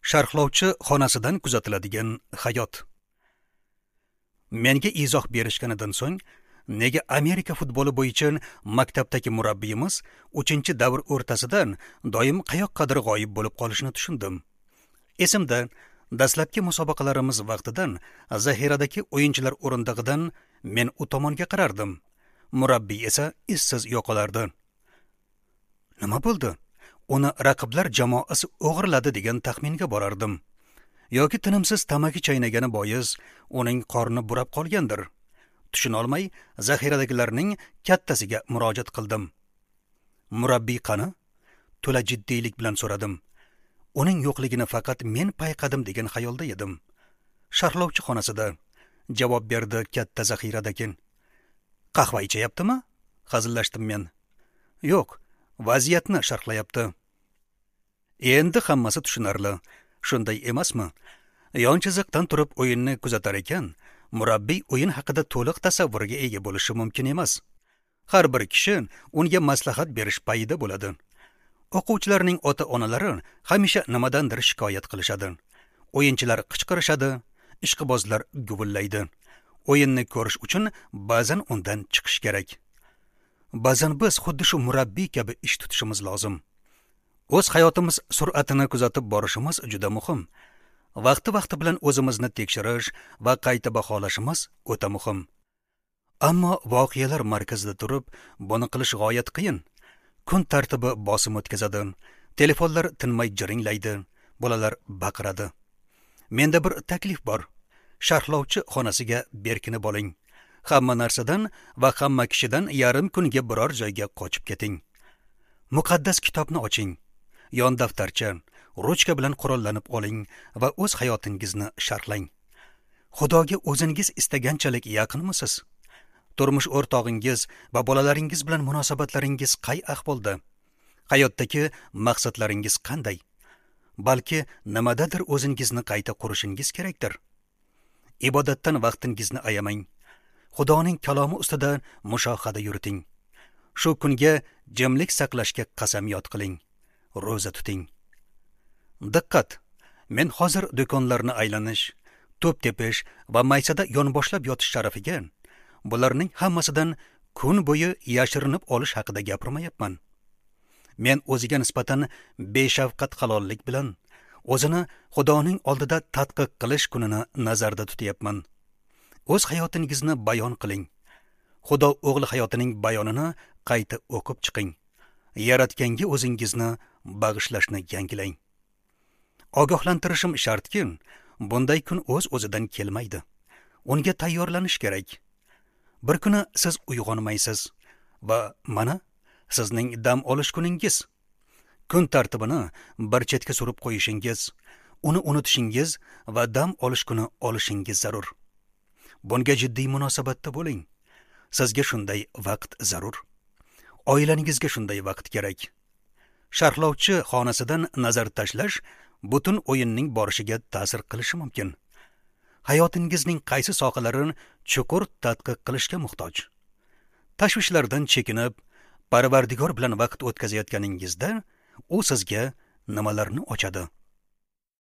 Sharhlovchi xonasidan kuzatiladigan hayot. Menga izoh berishganidan so'ng, nega Amerika futboli bo'yicha maktabdagi murabbiyimiz 3-davr o'rtasidan doim qayoqqadir g'oyib bo'lib qolishini tushundim. Esimda, dastlabki musobaqalarimiz vaqtidan zaxiradagi o'yinchilar o'rindig'idan men u tomonga qarardim. Murabbiy esa izsiz yo'qolardi. Nima bo'ldi? Uni raqiblar jamoasi o'g'irladi degan taxminga borardim. Yoki tinimsiz tamaki chaynagani bois uning qorni burab qolgandir. Tushuna olmay, zaxiradagilarning kattasiga murojaat qildim. Murabbiy qani? To'la jiddiylik bilan so'radim. Uning yo'qligini faqat men payqadim degan xayolda edim. Sharhlovchi xonasida, javob berdi katta zaxiradagi. Qahva ichayaptimi? Hazillashdim men. Yo'q, vaziyatni sharhlayapti. Endi hammasi tushunarli. Shunday emasmi? Yon chiziqdan turib o'yinni kuzatar ekan, murabbiy o'yin haqida to'liq tasavvurga ega bo'lishi mumkin emas. Har bir kishi unga maslahat berish payida bo'ladi. O'quvchilarning ota-onalari hamisha nimadandir shikoyat qilishadi. O'yinchilar qichqirishadi, ishqibozlar guvullaydi. O'yinni ko'rish uchun ba'zan undan chiqish kerak. Ba'zan biz xuddi shu murabbiy kabi ish tutishimiz lozim. O'z hayotimiz sur'atini kuzatib borishimiz juda muhim. Vaqti bilan o'zimizni tekshirish va qayta baholashimiz o'ta muhim. Ammo voqealar markazida turib, buni qilish g'oyat qiyin. Kun tartibi bosim o'tkazadi. Telefonlar tinmay jiringlaydi. Bolalar baqiradi. Menda bir taklif bor. Sharhlovchi xonasiga berkinib oling. Hamma narsadan va hamma kishidan yarim kunga biror joyga qochib keting. Muqaddas kitobni oching. Yon daftarcha, ruchka bilan qurollanib oling va o'z hayotingizni sharhlang. Xudoga o'zingiz istaganchalik yaqinmisiz? Turmush o'rtog'ingiz va bolalaringiz bilan munosabatlaringiz qay ahvolda? Hayotdagi maqsadlaringiz qanday? Balki nimadadir o'zingizni qayta qurishingiz kerakdir. Ibodatdan vaqtingizni ayamang. Xudoning kalomi ustida mushohada yuriting. Shu kunga jimlik saqlashga qasamyod qiling. Ro'za tuting. Diqqat! Men hozir do'konlarni aylanish, to'p tepish va maysada yonboshlab yotish sharafiga bularning hammasidan kun bo'yi yashirinib olish haqida gapirmayapman. Men o'ziga nisbatan beshafqat halollik bilan o'zini Xudoning oldida tadqiq qilish kunini nazarda tutyapman. O'z hayotingizni bayon qiling. Xudo o'g'li hayotining bayonini qayta o'qib chiqing. Yaratganga o'zingizni bag'ishlashni yangilang. Ogohlantirishim shartki, bunday kun o'z-o'zidan kelmaydi. Unga tayyorlanish kerak. Bir kuni siz uyg'onmaysiz va mana sizning dam olish kuningiz. Kun tartibini bir chetga surib qo'yishingiz, uni unutishingiz va dam olish kuni olishingiz zarur. Bunga jiddiy munosabatda bo'ling. Sizga shunday vaqt zarur. Oilangizga shunday vaqt kerak. Sharhlovchi xonasidan nazar tashlash butun o'yinning borishiga ta'sir qilishi mumkin. Hayotingizning qaysi sohalarini chuqur tadqiq qilishga muhtoj. Tashvishlardan chekinib, Parvardigor bilan vaqt o'tkazayotganingizda, u sizga nimalarni ochadi?